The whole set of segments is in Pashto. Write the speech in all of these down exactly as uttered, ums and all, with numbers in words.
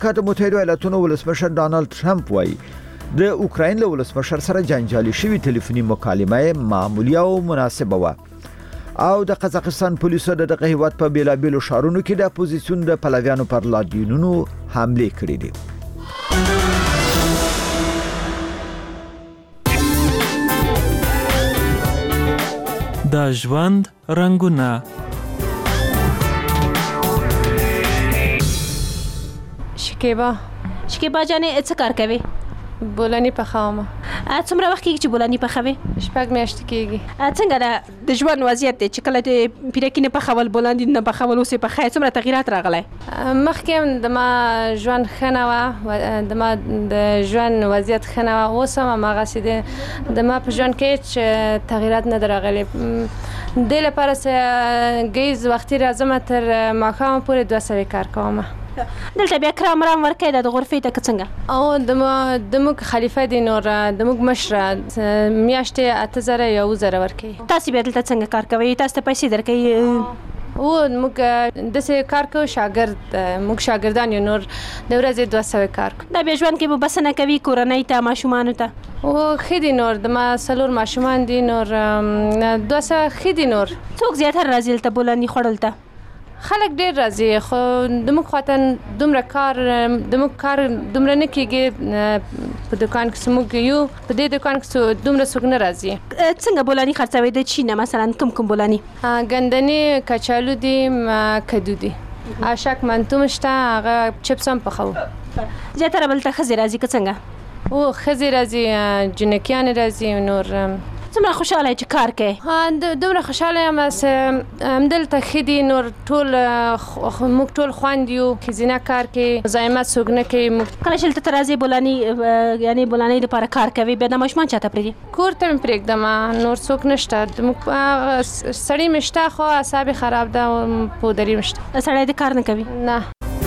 امریکا متحده ایالاتونو ولسمشر ډانلډ ټرمپ وایي د اوکراین له ولسمشر سره جنجالي شوی ټلیفوني مکالمه معمولی او مناسبه و. او د قزاقستان پولیسو د دغه هیواد په بیلابیلو شهرونو کې د اپوزیسیون د پلویانو پر لادینونو حمله کړې دي. د ژوند رنگونه. شکیبا شکیبا جانې څه کار کوي؟ بولانی پخوم. څومره وخت کېږي چې بولانی پخوي؟ شپږ میاشتې کېږي. څنګه ده د ژوند وضعیت دی چې کله د پیرکینه پخول بولانی نه پخول اوسې پخای څومره تغیرات راغلی؟ مخکې هم د ما ژوند ښه نه وه، د ما د ژوند وضعیت ښه نه وه، اوس هم هماغسې دی. د ما په ژوند کې هېڅ تغیرات نه دي راغلي. دې لپاره چې ګیز وختي راځم تر ماښامه پورې دوه سوې کار کوم. دلته بیا کرام رام ورکوي د غرفې ته که څنګه؟ او د موږ خلیفه دی نور د موږ مشره میاشتې اته زره یا اووه زره ورکوي. تاسې بیا دلته څنګه کار کوئ؟ تاسو ته پیسې درکوي؟ او موږ داسې کار کوو شاګرد موږ شاګردان یو، نور د ورځې دوه سوې کار کوو. دا بیا ژوند کې به بسنه کوي کورنۍ ته ماشومانو ته؟ او ښه دي، نور د ما څلور ماشومان دي، نور دوه سوه ښه دي. نور څوک زیاتره راځي دلته بولاني خوړل ته؟ خلک ډېر راځي، خو د موږ خواته دومره کار د موږ کار دومره نه کېږي په دکان کې چې موږ یو په دې دکان کې دومره څوک نه راځي. څنګه بولاني خرڅوي د چی نه؟ مثلا کوم کوم بولاني؟ ګندنې، کچالو دي، کدو دي، اشک منتو شته، هغه چپس هم پخوو. زیاتره بلته ښځې راځي که څنګه؟ او ښځې راځي، جنکیانې راځي. نور څومره خوشحاله چې کار کوي؟ دومره خوشحاله یم چې همدلته ښه دي. نور ټول موږ ټول خویندې یو، ښځینه کار کوي، مزاحمت څوک نه کوي. کله چې دلته راځي بولاني یعنې بولانۍ لپاره کار کوي، بیا د ماشومان چاته پرېږدي؟ کور ته مې پرېږدم، نور څوک نشته. سړی مې شته خو اعصاب یې خراب ده، پودري مې شته. سړی د کار نه کوي؟ نه.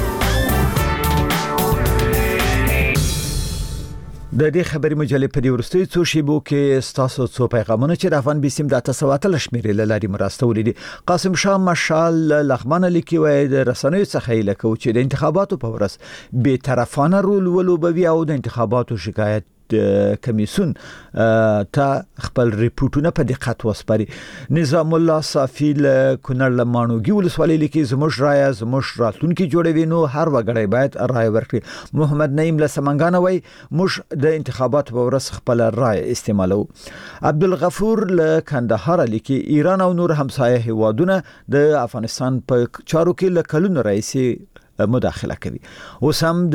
د دې خبري مجلې په دې وروستیو څو شیبو کې ستاسو څو پیغامونه چې د افغان بیسیم د اته سوه اتلس شمېرې له لارې مرستولې دي. قاسم شاه مشال لغمانه لیکي وایي د رسنیو څخه یې لکه چې د انتخاباتو په ورځ بې طرفانه رول ولوبوي او د انتخاباتو شکایت کمیسیون ته خپل ریپورتونه په دقت وسپاري. نظام الله صافی له کونړ له ماڼوګي ولسوالۍ لیکي زموږ رایه زموږ راتلونکي جوړوي، نو هر وګړی باید رایه ورکړي. محمد نعیم له سمنګانه وایي موږ د انتخاباتو په ورځ خپل رایه استعمالو. عبدالغفور له کندهار لیکي ایران او نور همسایه هیوادونه د افغانستان په چارو کې له کلونو راهیسې مداخله کوي. اوس هم